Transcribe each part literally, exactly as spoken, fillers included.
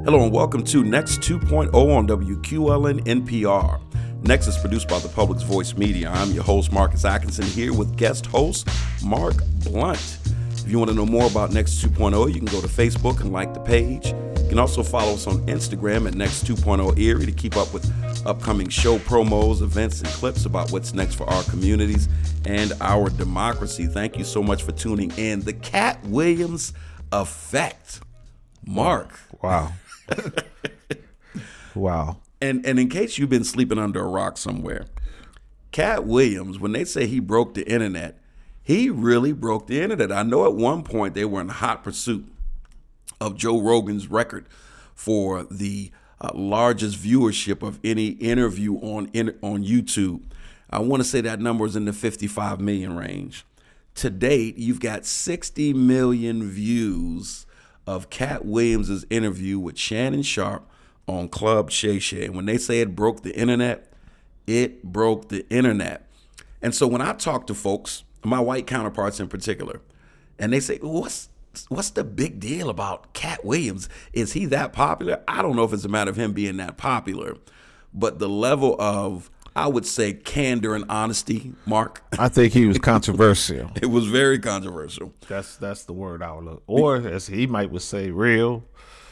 Hello and welcome to Next two point oh on W Q L N N P R. Next is produced by the Public's Voice Media. I'm your host, Marcus Atkinson, here with guest host Mark Blunt. If you want to know more about Next two point oh, you can go to Facebook and like the page. You can also follow us on Instagram at Next two point oh Erie to keep up with upcoming show promos, events, and clips about what's next for our communities and our democracy. Thank you so much for tuning in. The Cat Williams Effect. Mark. Wow. Wow. And and in case you've been sleeping under a rock somewhere, Cat Williams, when they say he broke the internet, he really broke the internet. I know at one point they were in hot pursuit of Joe Rogan's record for the uh, largest viewership of any interview on in, on YouTube. I want to say that number is in the fifty-five million range. To date, you've got sixty million views of Cat Williams' interview with Shannon Sharpe on Club Shay Shay. And when they say it broke the internet, it broke the internet. And so when I talk to folks, my white counterparts in particular, and they say, what's what's the big deal about Cat Williams? Is he that popular? I don't know if it's a matter of him being that popular, but the level of, I would say, candor and honesty, Mark. I think he was controversial. It was very controversial. That's that's the word I would look. Or as he might would say, real.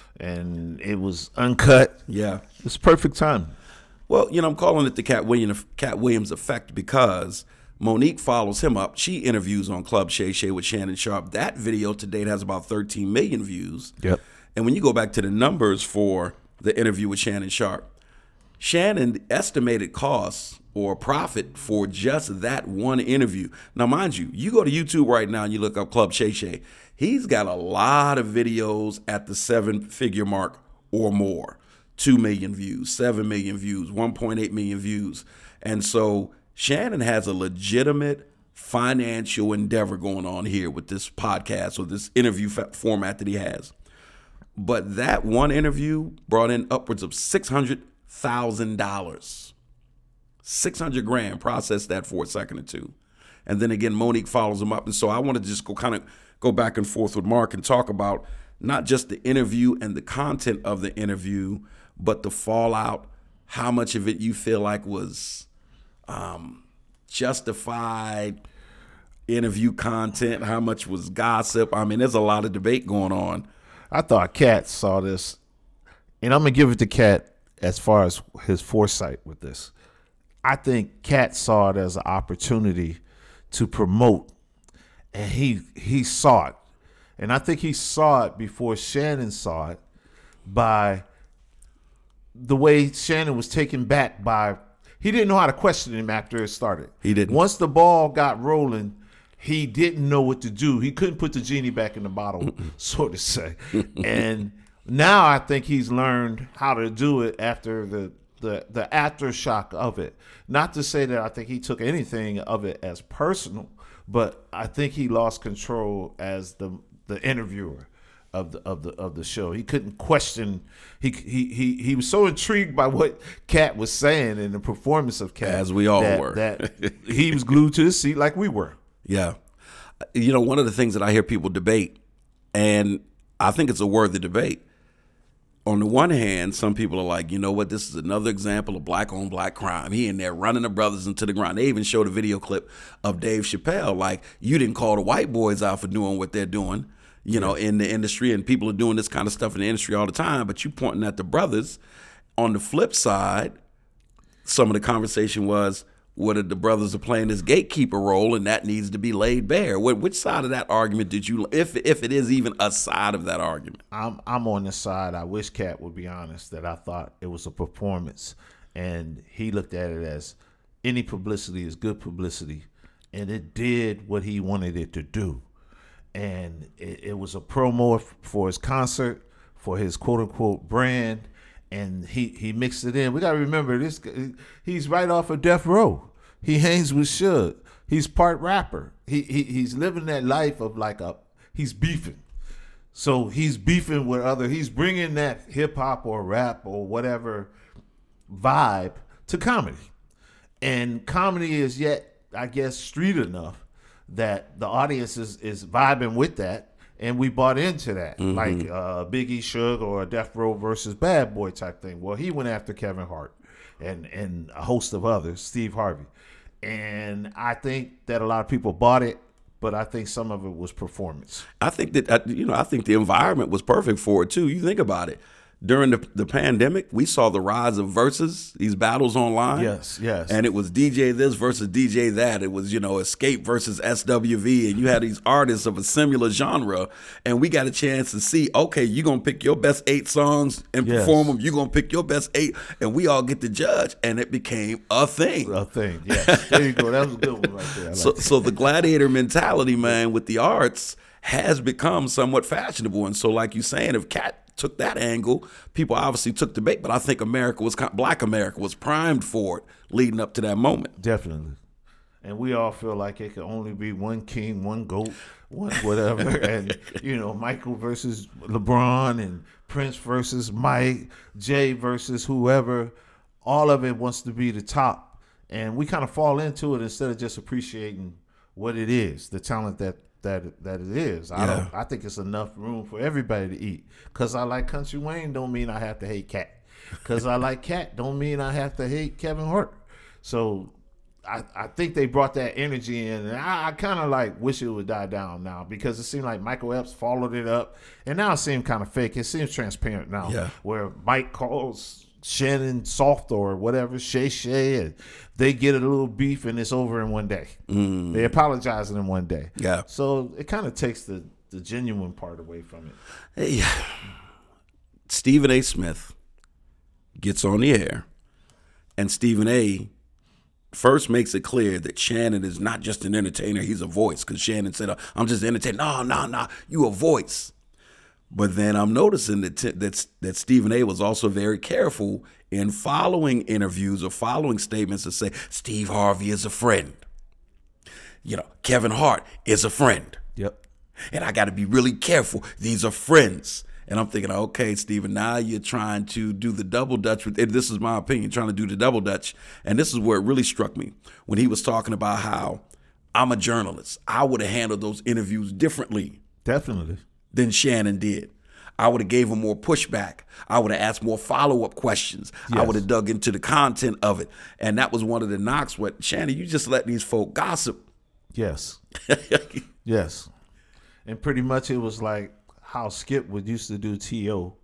And it was uncut. Yeah. It's perfect time. Well, you know, I'm calling it the Cat Williams, Cat Williams effect because Monique follows him up. She interviews on Club Shay Shay with Shannon Sharpe. That video to date has about thirteen million views. Yep. And when you go back to the numbers for the interview with Shannon Sharpe, Shannon estimated costs or profit for just that one interview. Now, mind you, you go to YouTube right now and you look up Club Shay Shay. He's got a lot of videos at the seven-figure mark or more. two million views, seven million views, one point eight million views. And so Shannon has a legitimate financial endeavor going on here with this podcast or this interview fa- format that he has. But that one interview brought in upwards of six hundred thousand dollars. six hundred grand, process that for a second or two. And then again, Monique follows him up. And so I want to just go kind of go back and forth with Mark and talk about not just the interview and the content of the interview, but the fallout, how much of it you feel like was um, justified interview content, how much was gossip. I mean, there's a lot of debate going on. I thought Cat saw this, and I'm going to give it to Cat as far as his foresight with this. I think Cat saw it as an opportunity to promote, and he he saw it. And I think he saw it before Shannon saw it by the way Shannon was taken back by, he didn't know how to question him after it started. He didn't. Once the ball got rolling, he didn't know what to do. He couldn't put the genie back in the bottle, so to say. And now I think he's learned how to do it after the, the, the aftershock of it. Not to say that I think he took anything of it as personal, but I think he lost control as the the interviewer of the of the of the show. He couldn't question. He he he he was so intrigued by what Cat was saying and the performance of Cat, as we all that, were, that he was glued to his seat like we were. Yeah, you know, one of the things that I hear people debate, and I think it's a worthy debate. On the one hand, some people are like, you know what, this is another example of black on black crime. He in there running the brothers into the ground. They even showed a video clip of Dave Chappelle, like, you didn't call the white boys out for doing what they're doing, you know, in the industry, and people are doing this kind of stuff in the industry all the time, but you pointing at the brothers. On the flip side, some of the conversation was, whether the brothers are playing this gatekeeper role and that needs to be laid bare. Which side of that argument did you, if if it is even a side of that argument? I'm I'm on the side. I wish Cat would be honest that I thought it was a performance, and he looked at it as any publicity is good publicity, and it did what he wanted it to do, and it, it was a promo for his concert, for his quote unquote brand. And he, he mixed it in. We got to remember, this. He's right off of Death Row. He hangs with Suge. He's part rapper. He, he He's living that life of like a, he's beefing. So he's beefing with other, he's bringing that hip hop or rap or whatever vibe to comedy. And comedy is yet, I guess, street enough that the audience is, is vibing with that. and we bought into that, Mm-hmm. like uh, Biggie, Suge, or a Death Row versus Bad Boy type thing. Well, he went after Kevin Hart and and a host of others, Steve Harvey, and I think that a lot of people bought it, but I think some of it was performance. I think that uh, you know, I think the environment was perfect for it too. You think about it. During the, the pandemic, we saw the rise of versus, these battles online. Yes, yes. And it was D J this versus D J that. It was, you know, Escape versus S W V. And you had these artists of a similar genre. And we got a chance to see, okay, you're going to pick your best eight songs and Yes. perform them. You're going to pick your best eight. And we all get to judge. And it became a thing. A thing, yes. There you go. That was a good one right there. I like So, that. so the gladiator mentality, man, with the arts has become somewhat fashionable. And so, like you're saying, if Cat took that angle, people obviously took the bait. But I think America was, Black America was primed for it leading up to that moment. Definitely. And we all feel like it could only be one king, one GOAT, one whatever. And, you know, Michael versus LeBron and Prince versus Mike, Jay versus whoever. All of it wants to be the top. And we kind of fall into it instead of just appreciating what it is, the talent that that that it is. I Yeah. don't I think it's enough room for everybody to eat. Cause I like Country Wayne don't mean I have to hate Cat. Cause I like Cat don't mean I have to hate Kevin Hart. So I, I think they brought that energy in, and I, I kind of like wish it would die down now because it seemed like Michael Epps followed it up, and now it seems kind of fake. It seems transparent now, Yeah. where Mike calls Shannon soft or whatever, Shay Shay, and they get a little beef, and it's over in one day. Mm. They apologize in one day. Yeah. So it kind of takes the, the genuine part away from it. Hey, Stephen A. Smith gets on the air, and Stephen A. first makes it clear that Shannon is not just an entertainer, he's a voice. Because Shannon said, I'm just an entertainer. No, no, no, you a voice. But then I'm noticing that, t- that, that Stephen A. was also very careful in following interviews or following statements that say, Steve Harvey is a friend. You know, Kevin Hart is a friend. Yep. And I got to be really careful. These are friends. And I'm thinking, okay, Stephen, now you're trying to do the double dutch with, and this is my opinion, trying to do the double dutch. And this is where it really struck me when he was talking about how I'm a journalist. I would have handled those interviews differently Definitely. than Shannon did. I would have gave him more pushback. I would have asked more follow-up questions. I Yes. would have dug into the content of it. And that was one of the knocks. What, Shannon, you just let these folk gossip. Yes. Yes. And pretty much it was like how Skip would used to do T O,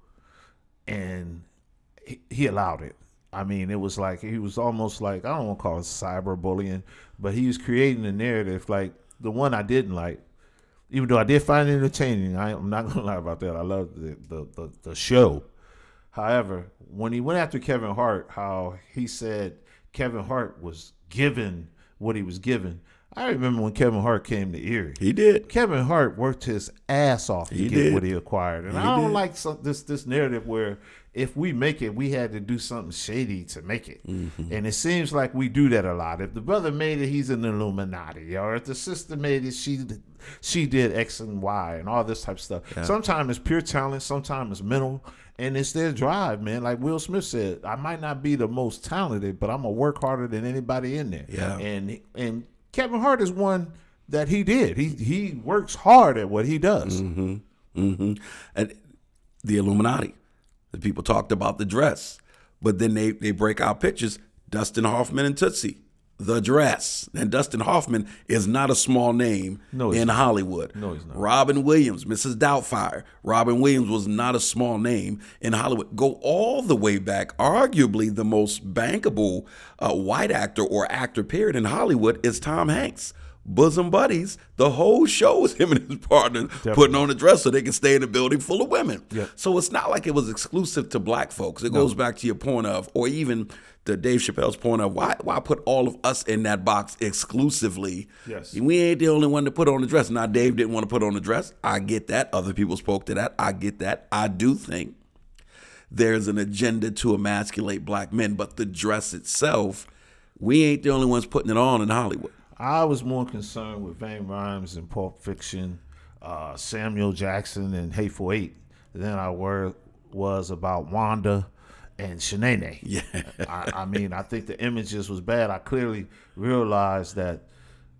and he, he allowed it. I mean, it was like he was almost like, I don't want to call it cyberbullying, but he was creating a narrative like the one I didn't like. Even though I did find it entertaining, I, I'm not gonna lie about that. I love the, the the the show. However, when he went after Kevin Hart, how he said Kevin Hart was given what he was given. I remember when Kevin Hart came to Erie. He did. Kevin Hart worked his ass off to He get did. what he acquired, and He I don't did. like some, this this narrative where if we make it, we had to do something shady to make it, Mm-hmm. and it seems like we do that a lot. If the brother made it, he's an Illuminati, or if the sister made it, she she did X and Y and all this type of stuff. Yeah. Sometimes it's pure talent, sometimes it's mental, and it's their drive, man. Like Will Smith said, I might not be the most talented, but I'm gonna work harder than anybody in there. Yeah. and and Kevin Hart is one that he did. He he works hard at what he does. Mm-hmm. Mm-hmm. And the Illuminati. The people talked about the dress, but then they, they break out pictures. Dustin Hoffman and Tootsie, the dress. And Dustin Hoffman is not a small name No, he's in not. Hollywood. No, he's not. Robin Williams, Missus Doubtfire. Robin Williams was not a small name in Hollywood. Go all the way back. Arguably the most bankable uh, white actor or actor period in Hollywood is Tom Hanks. Bosom buddies. The whole show was him and his partner putting on a dress so they can stay in a building full of women. Yep. So it's not like it was exclusive to black folks. It goes back to your point of, or even to Dave Chappelle's point of, why why put all of us in that box exclusively? Yes. We ain't the only one to put on the dress. Now, Dave didn't want to put on the dress. I get that. Other people spoke to that. I get that. I do think there's an agenda to emasculate black men, but the dress itself, we ain't the only ones putting it on in Hollywood. I was more concerned with Vane Rhymes and Pulp Fiction, uh, Samuel Jackson and Hateful Eight than I were was about Wanda and Shanae. Yeah. I, I mean, I think the images was bad. I clearly realized that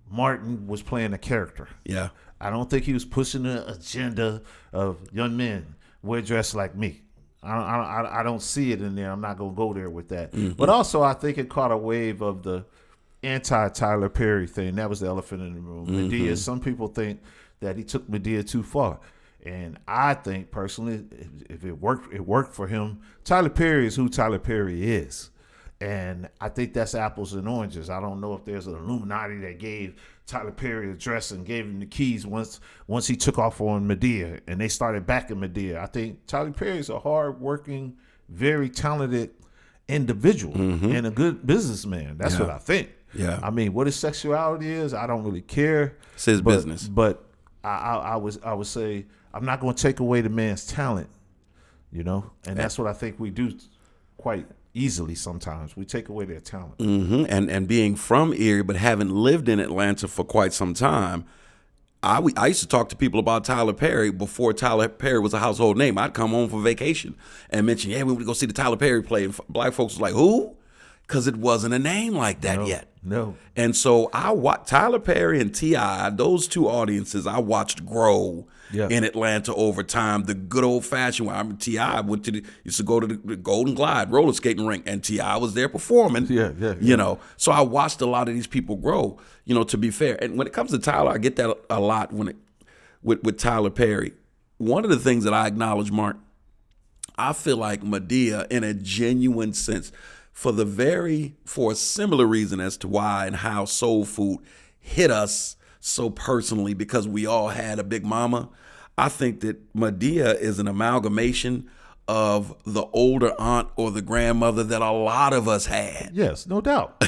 Martin was playing a character. Yeah. I don't think he was pushing the agenda of young men wear dress like me. I don't, I don't, I don't see it in there. I'm not going to go there with that. Mm-hmm. But also, I think it caught a wave of the anti-Tyler Perry thing. That was the elephant in the room. Mm-hmm. Madea, some people think that he took Madea too far. And I think, personally, if it worked, it worked for him. Tyler Perry is who Tyler Perry is. And I think that's apples and oranges. I don't know if there's an Illuminati that gave Tyler Perry a dress and gave him the keys once once he took off on Madea and they started backing Madea. I think Tyler Perry is a hard-working, very talented individual mm-hmm. and a good businessman. That's yeah. what I think. Yeah. I mean, what his sexuality is, I don't really care. It's his but, business. But I, I, I was I would say I'm not going to take away the man's talent, you know, and that's what I think we do quite easily sometimes. We take away their talent. Mm-hmm. And and being from Erie, but having lived in Atlanta for quite some time, I, I used to talk to people about Tyler Perry before Tyler Perry was a household name. I'd come home for vacation and mention, yeah, we would go see the Tyler Perry play. And black folks was like, who? Because it wasn't a name like that no, yet. No. And so I watched Tyler Perry and T I, those two audiences I watched grow yeah. in Atlanta over time. The good old fashioned way. I mean, T I went to the, used to go to the Golden Glide roller skating rink, and T I was there performing. Yeah, yeah, yeah. You know, so I watched a lot of these people grow. You know, to be fair, and when it comes to Tyler, I get that a lot when it with with Tyler Perry. One of the things that I acknowledge, Mark, I feel like Madea, in a genuine sense, for the very, for a similar reason as to why and how soul food hit us so personally, because we all had a big mama. I think that Madea is an amalgamation of the older aunt or the grandmother that a lot of us had. Yes, no doubt.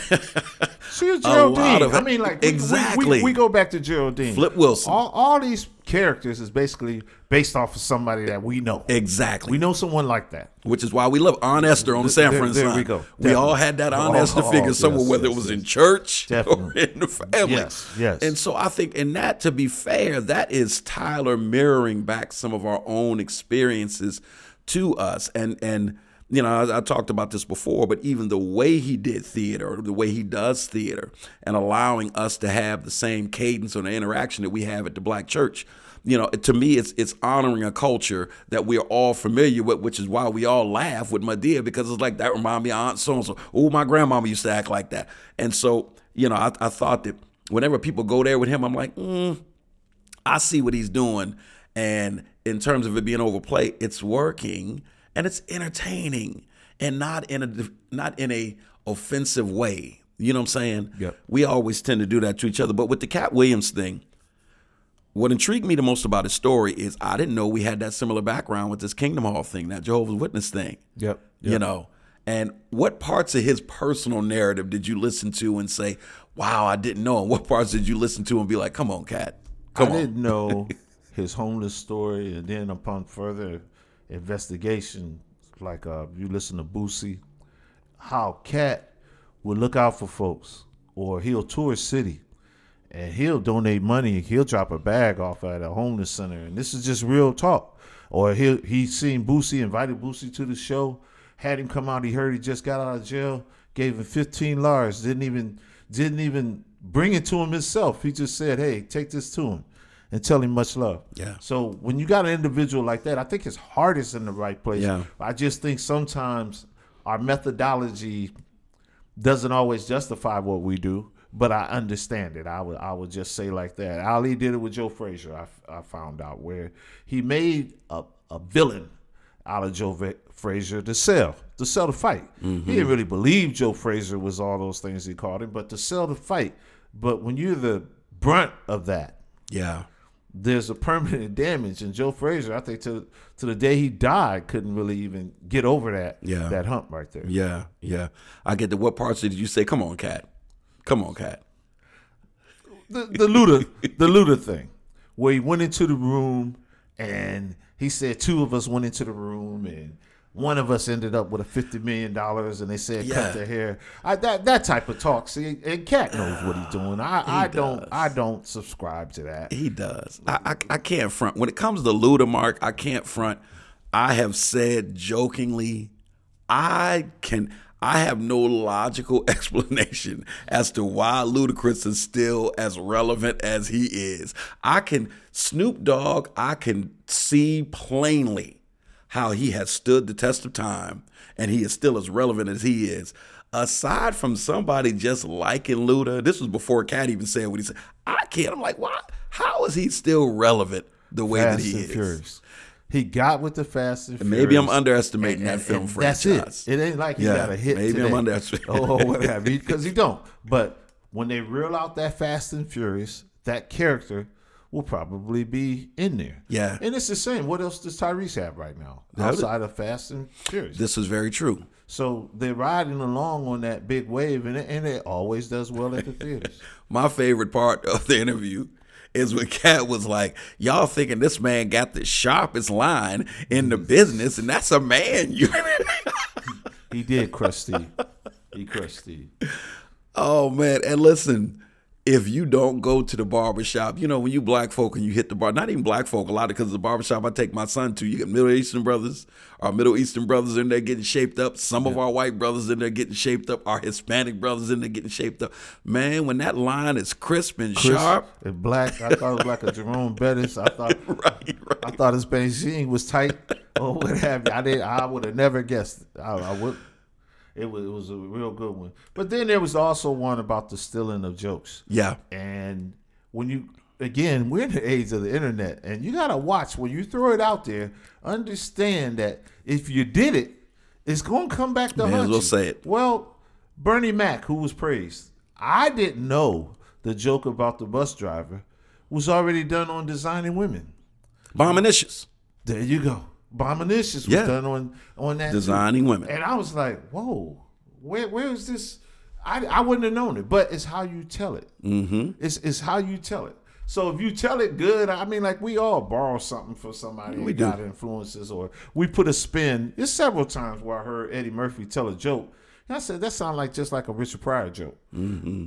She was Geraldine. Of, I mean, like, we, exactly. We, we, we go back to Geraldine. Flip Wilson. All, all these characters is basically based off of somebody that we know. Exactly. We know someone like that. Which is why we love Aunt Esther on the Sanford There, there side. we go. We Definitely. all had that Aunt Oh, Esther oh, figure yes, somewhere, whether yes, it was yes. in church Definitely. or in the family. Yes, yes. And so I think in that, to be fair, that is Tyler mirroring back some of our own experiences to us. And, and you know, I, I talked about this before, but even the way he did theater, the way he does theater, and allowing us to have the same cadence or the interaction that we have at the Black church, you know, to me, it's it's honoring a culture that we are all familiar with, which is why we all laugh with Madea, because it's like, that reminds me of Aunt so-and-so. Oh, my grandmama used to act like that. And so, you know, I, I thought that whenever people go there with him, I'm like, mm, I see what he's doing. And in terms of it being overplayed, it's working and it's entertaining and not in a not in a offensive way. You know what I'm saying? Yep. We always tend to do that to each other. But with the Cat Williams thing, what intrigued me the most about his story is I didn't know we had that similar background with this Kingdom Hall thing, that Jehovah's Witness thing. Yep. yep. You know, and what parts of his personal narrative did you listen to and say, wow, I didn't know? And what parts did you listen to and be like, come on, Cat, come I on. didn't know his homeless story. And then upon further investigation, like uh, you listen to Boosie, how Cat will look out for folks, or he'll tour a city and he'll donate money. He'll drop a bag off at a homeless center. And this is just real talk. Or he'll, he's seen Boosie, invited Boosie to the show, had him come out. He heard he just got out of jail, gave him fifteen dollars, didn't even, didn't even bring it to him himself. He just said, hey, take this to him and tell him much love. Yeah. So when you got an individual like that, I think his heart is in the right place. Yeah. I just think sometimes our methodology doesn't always justify what we do. But I understand it. I would I would just say like that. Ali did it with Joe Frazier, I, I found out, where he made a, a villain out of Joe v- Frazier to sell, to sell the fight. Mm-hmm. He didn't really believe Joe Frazier was all those things he called him, but to sell the fight. But when you're the brunt of that, yeah, there's a permanent damage. And Joe Frazier, I think to to the day he died, couldn't really even get over that, yeah. that hump right there. Yeah, yeah. I get the what parts did you say? Come on, Cat. Come on, Cat. The the Luda the Luda thing, where he went into the room and he said two of us went into the room and one of us ended up with a fifty million dollars and they said Yeah. cut their hair. I, that that type of talk. See, and Cat knows what he's doing. I, I don't I don't subscribe to that. He does. I, I I can't front. When it comes to Luda, Mark, I can't front. I have said jokingly, I can. I have no logical explanation as to why Ludacris is still as relevant as he is. I can, Snoop Dogg, I can see plainly how he has stood the test of time and he is still as relevant as he is. Aside from somebody just liking Luda, this was before Cat even said what he said. I can't. I'm like, what? How is he still relevant the way Fast that he and is? Furious. He got with the Fast and Furious. Maybe I'm underestimating and, that and, film and franchise. That's it. It ain't like he Yeah, got a hit maybe today. I'm underestimating. Oh, whatever. Because he don't. But when they reel out that Fast and Furious, that character will probably be in there. Yeah. And it's the same. What else does Tyrese have right now That was- outside of Fast and Furious? This is very true. So they're riding along on that big wave, and it, and it always does well at the theaters. My favorite part of the interview is when Cat was like, y'all thinking this man got the sharpest line in the business, and that's a man. You He did crush Steve. He crushed Steve. Oh, man. And listen, if you don't go to the barbershop, you know, when you black folk and you hit the bar, not even black folk, a lot of because of the barbershop I take my son to, you get Middle Eastern brothers, our Middle Eastern brothers in there getting shaped up. Some of our white brothers in there getting shaped up. Our Hispanic brothers in there getting shaped up. Man, when that line is crisp and Chris sharp. and black. I thought it was like a Jerome Bettis. I thought Right, right. I thought his Beijing was tight or what have you. I did. I would have never guessed. I, I would. It was. It was a real good one. But then there was also one about the stealing of jokes. Yeah. And when you again, we're in the age of the internet, and you gotta watch when you throw it out there. Understand that if you did it, it's gonna come back to May as haunt well you. say it. Well, Bernie Mac, who was praised, I didn't know the joke about the bus driver was already done on Designing Women. Bombinicious. There you go. Bombinicious was Yeah. done on on that too. Designing Women. And I was like, whoa, where where is this? I, I wouldn't have known it, but it's how you tell it. Mm-hmm. It's it's how you tell it. So if you tell it good, I mean, like we all borrow something for somebody We that do. got influences, or we put a spin. There's several times where I heard Eddie Murphy tell a joke, and I said that sounds like just like a Richard Pryor joke. Mm-hmm.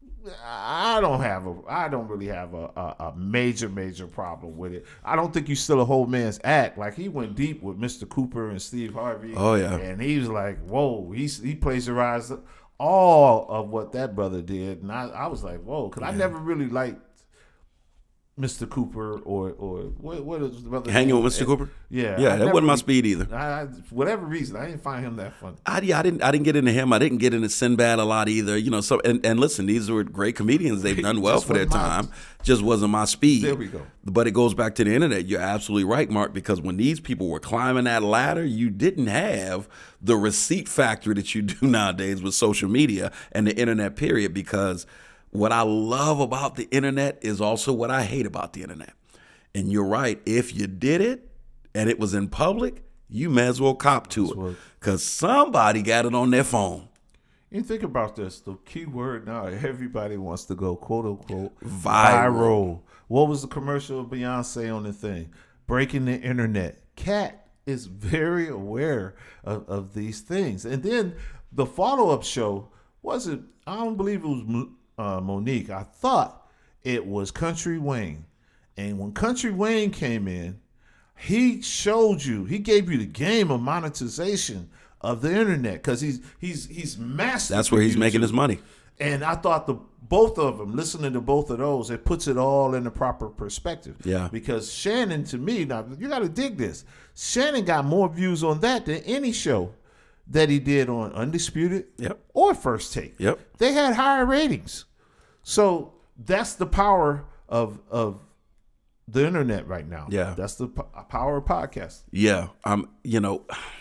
I don't have a, I don't really have a, a, a major, major problem with it. I don't think you steal a whole man's act. Like he went deep with Mister Cooper and Steve Harvey. Oh, yeah. and he was like, whoa, he he plagiarized all of what that brother did, and I, I was like, whoa, because I never really liked Mister Cooper or or what what is the brother Hanging name? with Mister Cooper? Yeah, Yeah, I that never wasn't my really- speed either. I, I, for whatever reason, I didn't find him that funny. I, yeah, I didn't. I didn't get into him. I didn't get into Sinbad a lot either. You know. So and, and listen, these were great comedians. They've done well Just for their wasn't my- time. Just wasn't my speed. There we go. But it goes back to the internet. You're absolutely right, Mark. Because when these people were climbing that ladder, you didn't have the receipt factory that you do nowadays with social media and the internet. Period. Because what I love about the internet is also what I hate about the internet. And you're right. If you did it and it was in public, you may as well cop to it because somebody got it on their phone. And think about this: the key word now, everybody wants to go quote unquote Viral. viral. What was the commercial of Beyonce on the thing? Breaking the internet. Cat is very aware of, of these things. And then the follow up show wasn't. I don't believe it was uh, Monique. I thought it was Country Wayne. And when Country Wayne came in, he showed you, he gave you the game of monetization of the internet because he's he's he's mastered. That's where he's YouTube. making his money. And I thought the both of them, listening to both of those, it puts it all in the proper perspective. Yeah. Because Shannon, to me, now you got to dig this. Shannon got more views on that than any show that he did on Undisputed Yep. or First Take. Yep. They had higher ratings. So that's the power of of the internet right now. Yeah. That's the p- power of podcasts. Yeah. Um, you know,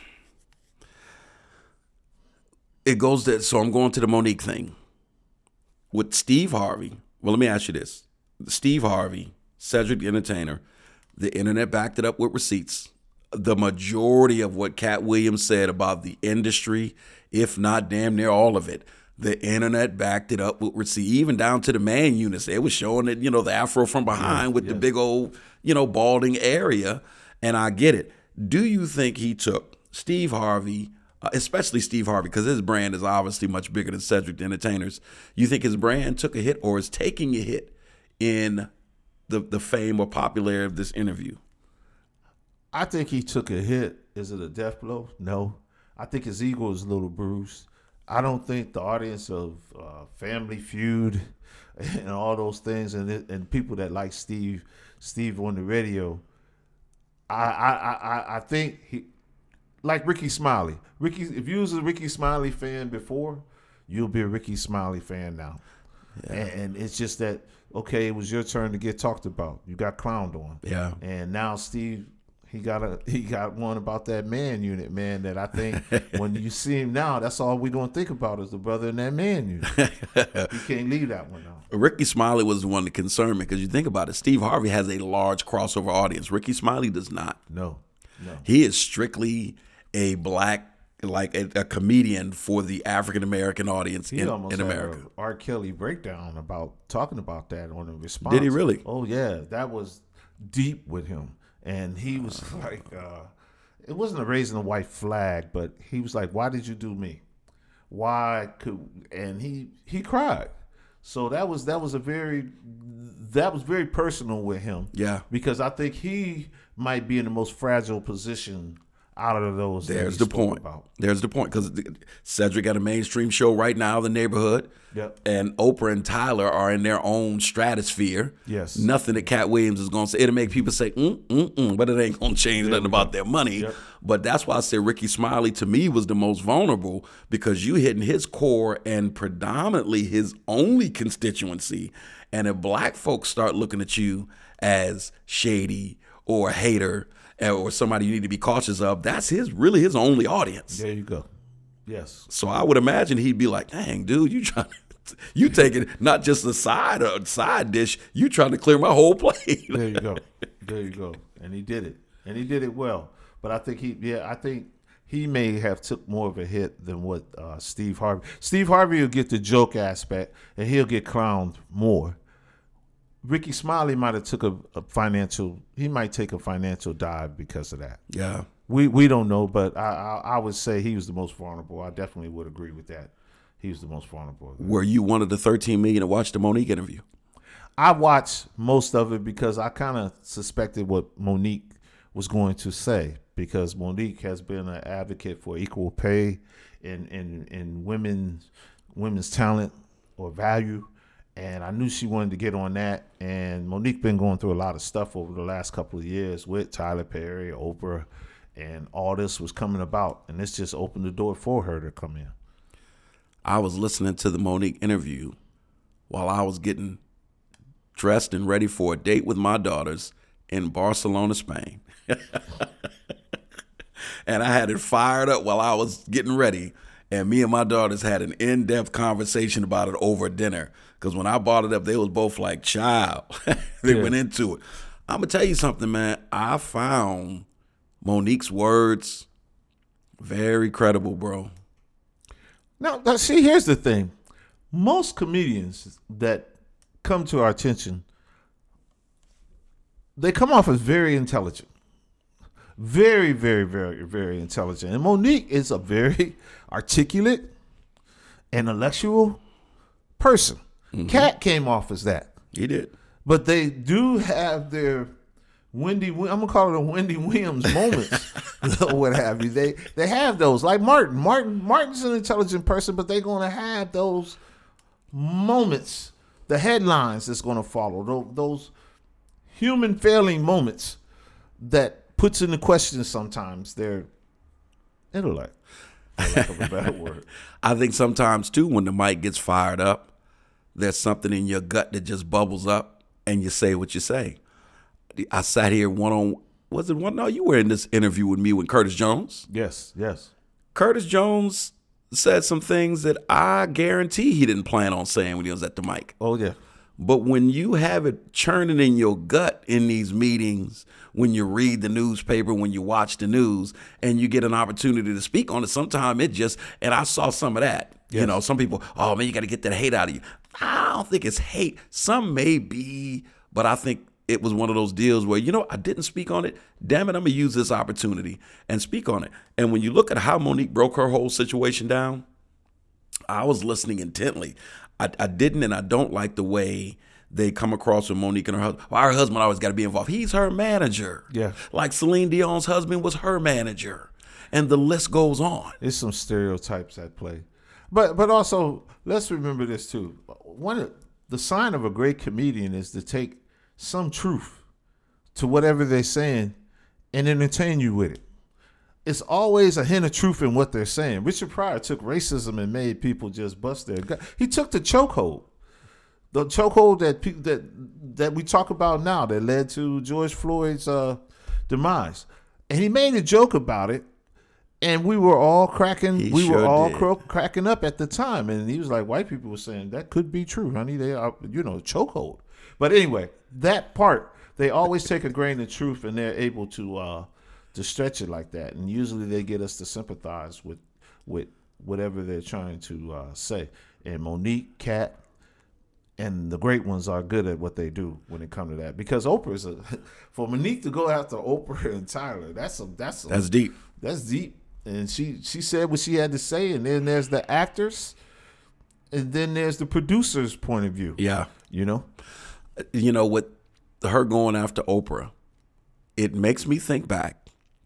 it goes that, so I'm going to the Monique thing. With Steve Harvey, well, let me ask you this. Steve Harvey, Cedric the Entertainer, the internet backed it up with receipts. The majority of what Cat Williams said about the industry, if not damn near all of it, the internet backed it up with receipts, even down to the man units. They was showing it, you know, the afro from behind with the yes. big old, you know, balding area. And I get it. Do you think he took Steve Harvey, uh, especially Steve Harvey, because his brand is obviously much bigger than Cedric the Entertainer's, you think his brand took a hit or is taking a hit in the, the fame or popularity of this interview? I think he took a hit. Is it a death blow? No. I think his ego is a little bruised. I don't think the audience of uh, Family Feud and all those things, and it, and people that like Steve, Steve on the radio, I I I, I think he, like Ricky Smiley. Ricky, if you was a Ricky Smiley fan before, you'll be a Ricky Smiley fan now. Yeah. And, and it's just that, okay, it was your turn to get talked about. You got clowned on. Yeah. And now Steve, he got a he got one about that man unit, man, that I think when you see him now, that's all we're going to think about is the brother in that man unit. You can't leave that one out. Ricky Smiley was the one that concerned me because you think about it. Steve Harvey has a large crossover audience. Ricky Smiley does not. No, no. He is strictly a black, like a, a comedian for the African American audience he in, almost in had America. A R. Kelly breakdown about talking about that on the response. Did he really? Oh yeah, that was deep with him, and he was like, uh, it wasn't a raising a white flag, but he was like, "Why did you do me? Why could?" And he he cried. So that was that was a very that was very personal with him. Yeah, because I think he might be in the most fragile position out of those. There's the point. About. There's the point because Cedric got a mainstream show right now, The Neighborhood. Yep. And Oprah and Tyler are in their own stratosphere. Yes. Nothing that Cat Williams is going to say. It'll make people say, mm, mm, mm, but it ain't going to change there nothing about their money. Yep. But that's why I said Ricky Smiley to me was the most vulnerable because you hitting his core and predominantly his only constituency. And if black folks start looking at you as shady or a hater or somebody you need to be cautious of, that's his really his only audience. There you go. Yes. So I would imagine he'd be like, dang, dude, you trying to, you taking not just a side a side dish, you trying to clear my whole plate. There you go. There you go. And he did it. And he did it well. But I think he yeah, I think he may have took more of a hit than what uh, Steve Harvey. Steve Harvey will get the joke aspect and he'll get clowned more. Ricky Smiley might have took a, a financial he might take a financial dive because of that. Yeah. We we don't know, but I, I I would say he was the most vulnerable. I definitely would agree with that. He was the most vulnerable. Were you one of the thirteen million to watch the Monique interview? I watched most of it because I kind of suspected what Monique was going to say because Monique has been an advocate for equal pay in in, in women's women's talent or value. And I knew she wanted to get on that. And Monique been going through a lot of stuff over the last couple of years with Tyler Perry, Oprah, and all this was coming about. And this just opened the door for her to come in. I was listening to the Monique interview while I was getting dressed and ready for a date with my daughters in Barcelona, Spain. And I had it fired up while I was getting ready. And me and my daughters had an in-depth conversation about it over dinner. Because when I brought it up, they was both like, child. They Yeah. went into it. I'm going to tell you something, man. I found Monique's words very credible, bro. Now, now, see, here's the thing. Most comedians that come to our attention, they come off as very intelligent. Very, very, very, very intelligent. And Monique is a very articulate, intellectual person. Mm-hmm. Cat came off as that. He did. But they do have their Wendy, I'm going to call it a Wendy Williams moments or what have you. They they have those. Like Martin. Martin Martin's an intelligent person, but they're going to have those moments, the headlines that's going to follow, those, those human failing moments that puts into question sometimes their intellect, for lack of a better word. I think sometimes, too, when the mic gets fired up, there's something in your gut that just bubbles up and you say what you say. I sat here one on, was it one? No, you were in this interview with me with Curtis Jones. Yes, yes. Curtis Jones said some things that I guarantee he didn't plan on saying when he was at the mic. Oh, yeah. But when you have it churning in your gut in these meetings, when you read the newspaper, when you watch the news, and you get an opportunity to speak on it, sometimes it just, and I saw some of that. Yes. You know, some people, oh, man, you got to get that hate out of you. I don't think it's hate. Some may be, but I think it was one of those deals where, you know, I didn't speak on it. Damn it, I'm going to use this opportunity and speak on it. And when you look at how Monique broke her whole situation down, I was listening intently. I, I didn't and I don't like the way they come across with Monique and her husband. Well, her husband always got to be involved. He's her manager. Yeah. Like Celine Dion's husband was her manager. And the list goes on. There's some stereotypes at play. But but also let's remember this too. One of the sign of a great comedian is to take some truth to whatever they're saying and entertain you with it. It's always a hint of truth in what they're saying. Richard Pryor took racism and made people just bust their gut. He took the chokehold, the chokehold that pe- that that we talk about now that led to George Floyd's uh, demise, and he made a joke about it, and we were all cracking. He we sure were all did. cro- cracking up at the time, and he was like, "White people were saying that could be true, honey. They are, you know, chokehold." But anyway, that part they always take a grain of truth, and they're able to. Uh, to stretch it like that, and usually they get us to sympathize with with whatever they're trying to uh, say. And Monique, Kat, and the great ones are good at what they do when it comes to that. Because Oprah is a for Monique to go after Oprah and Tyler, that's a that's a, That's deep. that's deep. And she she said what she had to say, and then there's the actors, and then there's the producer's point of view. Yeah. You know, You know, with her going after Oprah, it makes me think back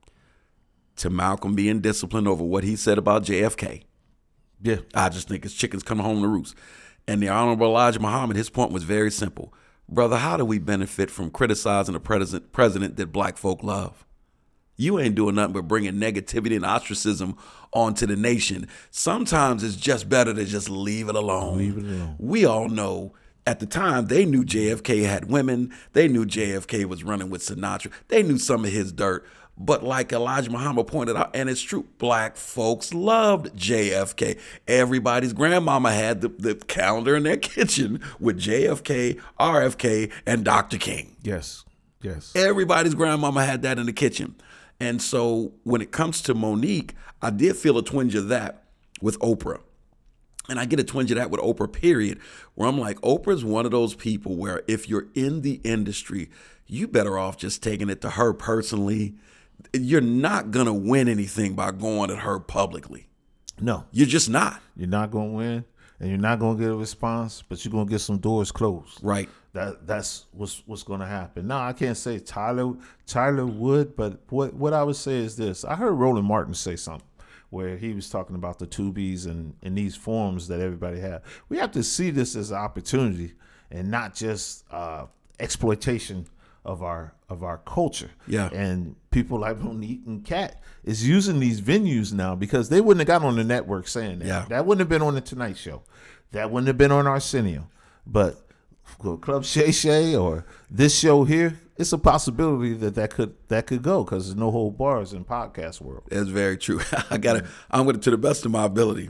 to Malcolm being disciplined over what he said about J F K. yeah, I just think it's chickens coming home to roost. And the Honorable Elijah Muhammad, his point was very simple. Brother, how do we benefit from criticizing a president, president that black folk love? You ain't doing nothing but bringing negativity and ostracism onto the nation. Sometimes it's just better to just leave it alone. Leave it alone. We all know at the time they knew J F K had women. They knew J F K was running with Sinatra. They knew some of his dirt. But like Elijah Muhammad pointed out, and it's true, black folks loved J F K. Everybody's grandmama had the, the calendar in their kitchen with J F K, R F K, and Doctor King. yes, yes, Everybody's grandmama had that in the kitchen. And so when it comes to Monique, I did feel a twinge of that with Oprah. And I get a twinge of that with Oprah, period, where I'm like, Oprah's one of those people where if you're in the industry, you better off just taking it to her personally. You're not going to win anything by going at her publicly. no. You're just not. You're not gonna win, and you're not gonna get a response, but you're gonna get some doors closed. Right. That that's what's what's gonna happen. Now I can't say Tyler Tyler would, but what what I would say is this: I heard Roland Martin say something where he was talking about the Tubies and and these forums that everybody have. We have to see this as an opportunity and not just uh, exploitation of our of our culture. Yeah. And people like Monique and Kat is using these venues now because they wouldn't have got on the network saying that. Yeah. That wouldn't have been on the Tonight Show. That wouldn't have been on Arsenio. But for Club Shay Shay or this show here, it's a possibility that that could that could go because there's no hold bars in podcast world. That's very true. I got to, I'm going to, to the best of my ability,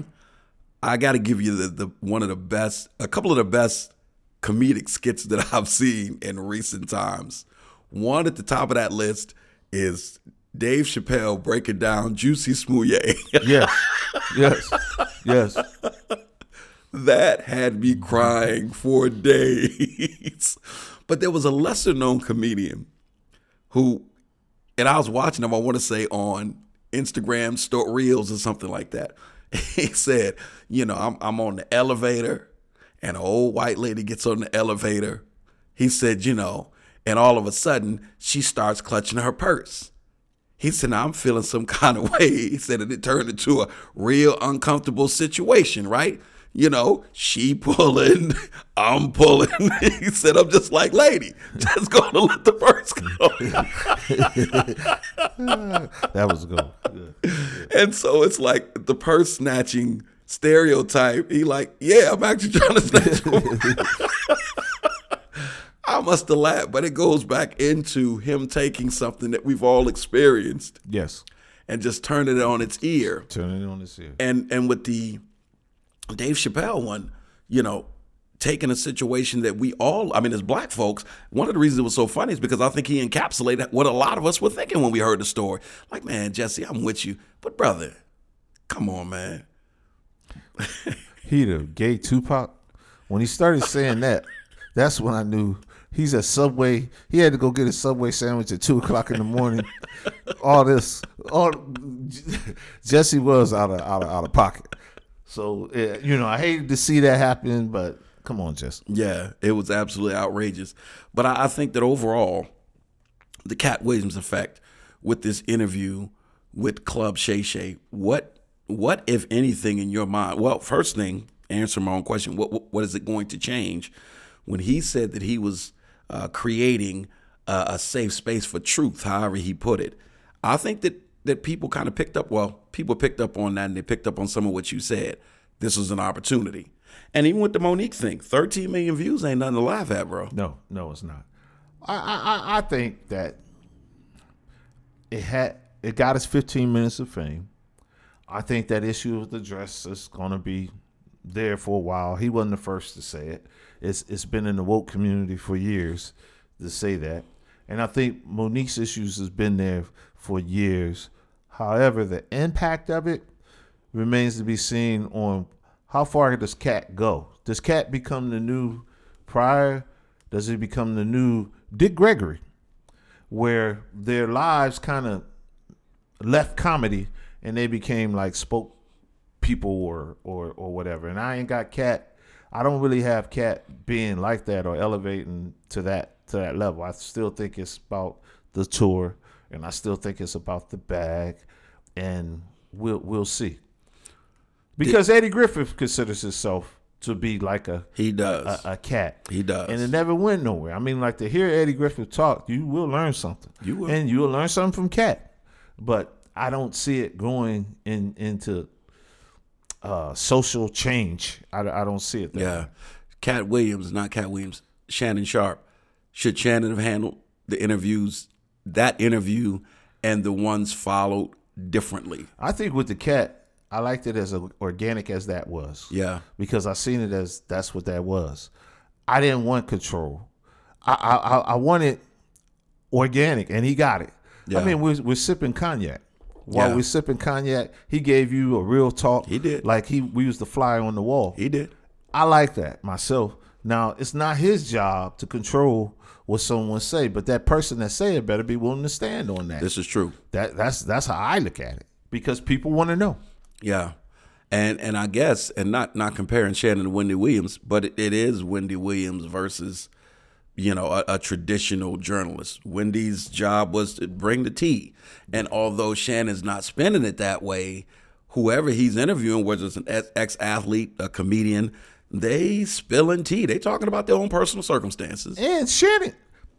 I got to give you the, the one of the best, a couple of the best comedic skits that I've seen in recent times. One at the top of that list is Dave Chappelle breaking down Juicy Smouye. Yes, yes, yes. That had me crying for days. But there was a lesser known comedian who, and I was watching him, I want to say on Instagram story reels or something like that. He said, you know, I'm, I'm on the elevator and an old white lady gets on the elevator. He said, you know, and all of a sudden she starts clutching her purse. He said, now I'm feeling some kind of way. He said, and it turned into a real uncomfortable situation, right? You know, she pulling, I'm pulling. He said, I'm just like, lady, just going to let the purse go. That was good. Yeah. And so it's like the purse snatching stereotype. He like, yeah, I'm actually trying to snatch. I must have laughed, but it goes back into him taking something that we've all experienced Yes. and just turning it on its ear. Turning it on this ear. And and with the Dave Chappelle one, you know, taking a situation that we all, I mean, as black folks, one of the reasons it was so funny is because I think he encapsulated what a lot of us were thinking when we heard the story. Like, man, Jesse, I'm with you, but brother, come on, man. He the gay Tupac. When he started saying that, that's when I knew he's at Subway. He had to go get a Subway sandwich at two o'clock in the morning. all this, all Jesse was out of out of out of pocket. So yeah, you know, I hated to see that happen, but come on, Jesse. Yeah, it was absolutely outrageous. But I, I think that overall, the Cat Williams effect with this interview with Club Shay Shay, what what, if anything, in your mind? Well, first thing, answer my own question. What what, what is it going to change when he said that he was uh, creating a, a safe space for truth, however he put it? I think that that people kind of picked up. Well, people picked up on that, and they picked up on some of what you said. This was an opportunity. And even with the Monique thing, thirteen million views ain't nothing to laugh at, bro. No, no, it's not. I I, I think that it had it got us fifteen minutes of fame. I think that issue with the dress is gonna be there for a while. He wasn't the first to say it. It's it's been in the woke community for years to say that. And I think Monique's issues has been there for years. However, the impact of it remains to be seen on how far does Cat go? Does Cat become the new Pryor? Does he become the new Dick Gregory? Where their lives kind of left comedy and they became like spoke people or or or whatever. And I ain't got Cat. I don't really have Cat being like that or elevating to that to that level. I still think it's about the tour, and I still think it's about the bag, and we'll we'll see. Because Eddie Griffith considers himself to be like a he does a, a cat. He does, and it never went nowhere. I mean, like to hear Eddie Griffith talk, you will learn something. You will, and you will learn something from Cat. But I don't see it going in into uh, social change. I, I don't see it there. Yeah, Cat Williams, not Cat Williams. Shannon Sharpe. Should Shannon have handled the interviews, that interview, and the ones followed differently? I think with the Cat, I liked it as organic as that was. Yeah. Because I seen it as that's what that was. I didn't want control. I I, I wanted organic, and he got it. Yeah. I mean, we're, we're sipping cognac. While yeah. we're sipping cognac, he gave you a real talk. He did. Like he we was the fly on the wall. He did. I like that myself. Now, it's not his job to control what someone say, but that person that say it better be willing to stand on that. This is true. That that's that's how I look at it, because people want to know. Yeah, and and I guess, and not not comparing Shannon to Wendy Williams, but it, it is Wendy Williams versus, you know, a, a traditional journalist. Wendy's job was to bring the tea, and although Shannon's not spending it that way, whoever he's interviewing, whether it's an ex-athlete, a comedian, they spilling tea. They talking about their own personal circumstances. And Shannon,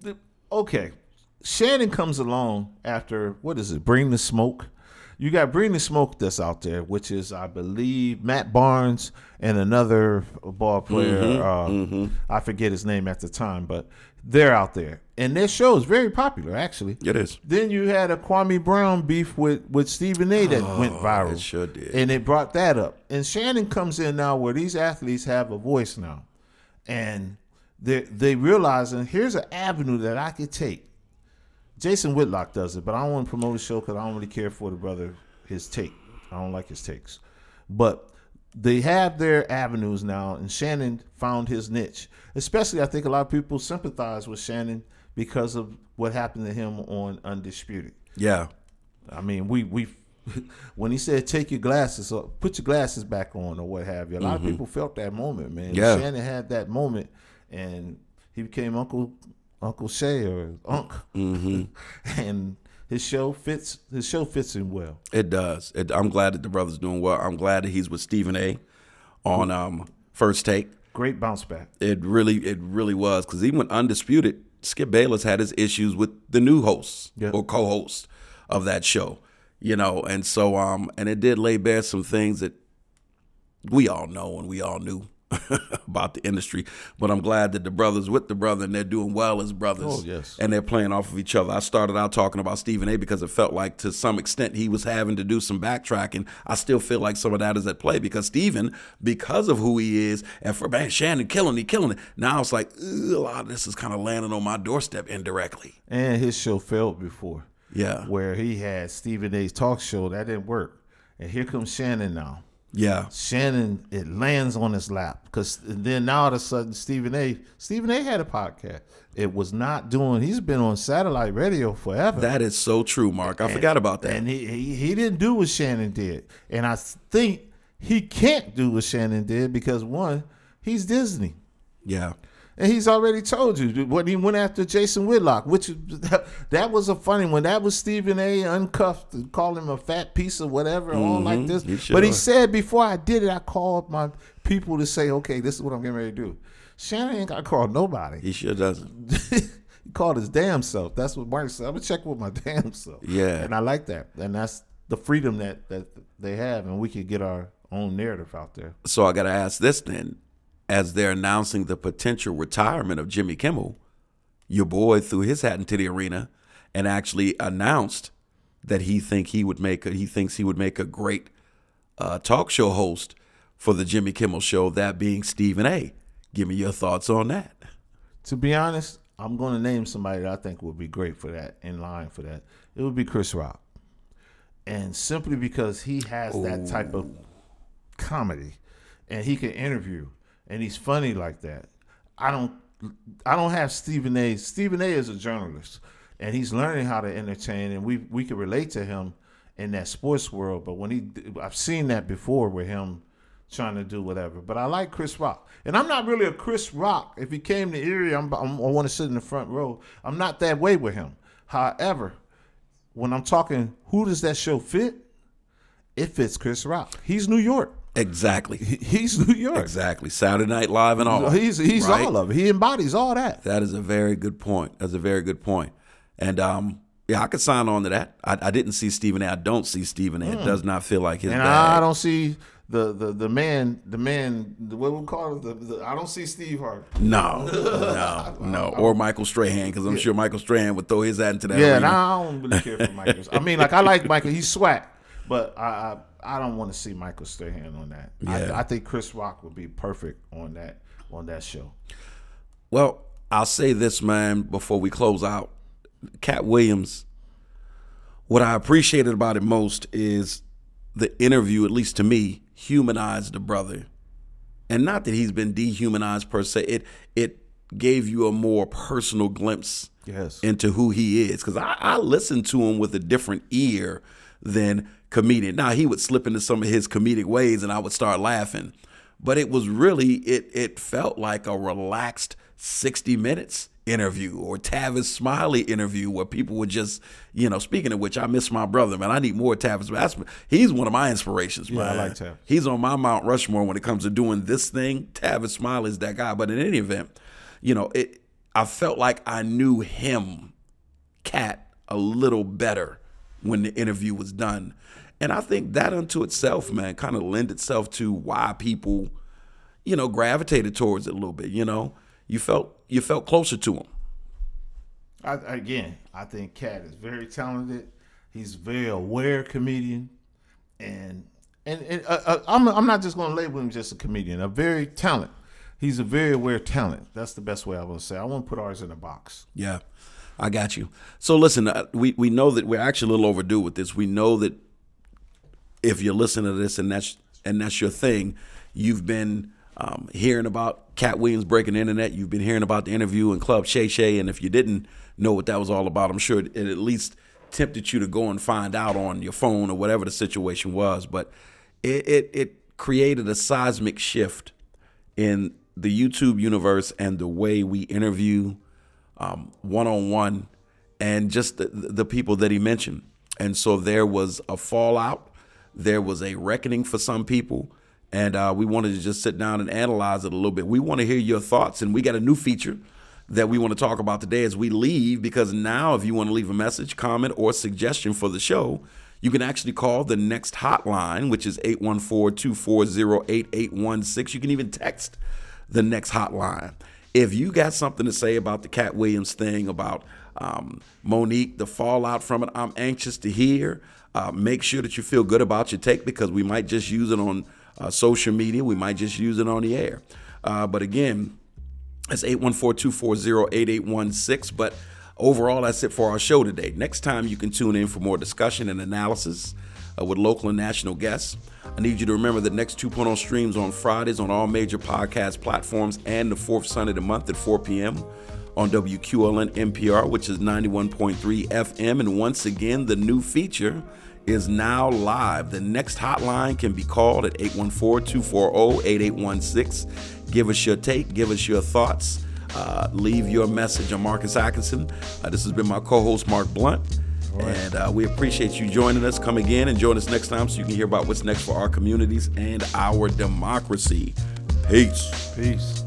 okay, Shannon comes along after, what is it, Bring the Smoke? You got Bring the Smoke that's out there, which is, I believe, Matt Barnes and another ball player. Mm-hmm, uh, mm-hmm. I forget his name at the time, but they're out there. And their show is very popular, actually. It is. Then you had a Kwame Brown beef with, with Stephen A. that oh, went viral. It sure did. And it brought that up. And Shannon comes in now where these athletes have a voice now. And they they realizing, here's an avenue that I could take. Jason Whitlock does it, but I don't want to promote the show because I don't really care for the brother, his take. I don't like his takes. But they have their avenues now, and Shannon found his niche. Especially, I think a lot of people sympathize with Shannon because of what happened to him on Undisputed. Yeah. I mean, we we when he said take your glasses up, put your glasses back on or what have you, a lot mm-hmm. of people felt that moment, man. Yeah. Shannon had that moment, and he became Uncle Uncle Shay or Unc. Mm-hmm. And his show fits his show fits him well. It does. It, I'm glad that the brother's doing well. I'm glad that he's with Stephen A. on um, First Take. Great bounce back. It really, it really was, because even when Undisputed, Skip Bayless had his issues with the new hosts yeah. or co-host of that show, you know, and so um, and it did lay bare some things that we all know and we all knew about the industry. But I'm glad that the brother's with the brother and they're doing well as brothers. Oh, yes. And they're playing off of each other. I started out talking about Stephen A. because it felt like to some extent he was having to do some backtracking. I still feel like some of that is at play because Stephen, because of who he is, and for man, Shannon killing it, killing it. Now it's like, a lot of this is kind of landing on my doorstep indirectly. And his show failed before. Yeah. Where he had Stephen A's talk show. That didn't work. And here comes Shannon now. Yeah. Shannon, it lands on his lap. Because then now all of a sudden, Stephen A. Stephen A. had a podcast. It was not doing, he's been on satellite radio forever. That is so true, Mark. I and, forgot about that. And he, he he didn't do what Shannon did. And I think he can't do what Shannon did because, one, he's Disney. Yeah. And he's already told you when he went after Jason Whitlock, which that, that was a funny one. That was Stephen A. uncuffed and called him a fat piece of whatever, mm-hmm. all like this. He but he said, before I did it, I called my people to say, okay, this is what I'm getting ready to do. Shannon ain't got to call nobody. He sure doesn't. He called his damn self. That's what Mark said. I'm going to check with my damn self. Yeah. And I like that. And that's the freedom that, that they have, and we can get our own narrative out there. So I got to ask this then. As they're announcing the potential retirement of Jimmy Kimmel, your boy threw his hat into the arena and actually announced that he think he would make a, he thinks he would make a great uh, talk show host for the Jimmy Kimmel Show. That being Stephen A. Give me your thoughts on that. To be honest, I'm going to name somebody that I think would be great for that, in line for that. It would be Chris Rock, and simply because he has Ooh. that type of comedy, and he can interview. And he's funny like that. I don't I don't have Stephen A. Stephen A. is a journalist, and he's learning how to entertain, and we we can relate to him in that sports world. But when he, I've seen that before with him trying to do whatever. But I like Chris Rock. And I'm not really a Chris Rock. If he came to Erie, I'm, I'm, I want to sit in the front row. I'm not that way with him. However, when I'm talking, who does that show fit? It fits Chris Rock. He's New York. Exactly. He's New York. Exactly. Saturday Night Live and all. He's he's right? all of it. He embodies all that. That is a very good point. That's a very good point. And um, yeah, I could sign on to that. I, I didn't see Stephen A. I don't see Stephen A. Mm. It does not feel like his and bag. I don't see the the the man the man the, what we call it. The, the, I don't see Steve Harvey. No, no, no. Or Michael Strahan, because I'm yeah. sure Michael Strahan would throw his hat into that. Yeah, arena. and I don't really care for Michael. I mean, like I like Michael. He's swag, but I. I I don't want to see Michael Strahan on that. Yeah. I, I think Chris Rock would be perfect on that on that show. Well, I'll say this, man, before we close out. Cat Williams, what I appreciated about it most is the interview, at least to me, humanized the brother. And not that he's been dehumanized per se. It it gave you a more personal glimpse yes. into who he is. Because I, I listened to him with a different ear than comedian. Now, he would slip into some of his comedic ways and I would start laughing. But it was really, it it felt like a relaxed sixty minutes interview or Tavis Smiley interview where people would just, you know, speaking of which, I miss my brother, man. I need more Tavis. That's, he's one of my inspirations, man. Yeah, I like Tavis. He's on my Mount Rushmore when it comes to doing this thing. Tavis Smiley is that guy. But in any event, you know, it. I felt like I knew him, Cat, a little better when the interview was done. And I think that unto itself, man, kind of lend itself to why people, you know, gravitated towards it a little bit. You know, you felt you felt closer to him. I, again, I think Cat is very talented. He's a very aware comedian, and and, and uh, uh, I'm I'm not just going to label him just a comedian. A very talent. He's a very aware talent. That's the best way I want to say. I want to put ours in a box. Yeah, I got you. So listen, uh, we we know that we're actually a little overdue with this. We know that. If you're listening to this and that's and that's your thing, you've been um, hearing about Cat Williams breaking the internet. You've been hearing about the interview in Club Shay Shay, and if you didn't know what that was all about, I'm sure it, it at least tempted you to go and find out on your phone or whatever the situation was. But it it, it created a seismic shift in the YouTube universe and the way we interview um, one-on-one and just the, the people that he mentioned. And so there was a fallout. There was a reckoning for some people, and uh, we wanted to just sit down and analyze it a little bit. We want to hear your thoughts, and we got a new feature that we want to talk about today as we leave, because now if you want to leave a message, comment, or suggestion for the show, you can actually call the next hotline, which is eight one four, two four zero, eight eight one six. You can even text the next hotline. If you got something to say about the Cat Williams thing, about um, Monique, the fallout from it, I'm anxious to hear. Uh, make sure that you feel good about your take, because we might just use it on uh, social media. We might just use it on the air. Uh, but again, that's eight one four, two four zero, eight eight one six. But overall, that's it for our show today. Next time, you can tune in for more discussion and analysis uh, with local and national guests. I need you to remember that Next two point oh streams on Fridays on all major podcast platforms and the fourth Sunday of the month at four p.m. on W Q L N N P R, which is ninety-one point three F M. And once again, the new feature is now live. The next hotline can be called at eight one four, two four zero, eight eight one six. Give us your take. Give us your thoughts. Uh, leave your message on Marcus Atkinson. Uh, this has been my co-host, Mark Blunt. Right. And uh, we appreciate you joining us. Come again and join us next time so you can hear about what's next for our communities and our democracy. Peace. Peace.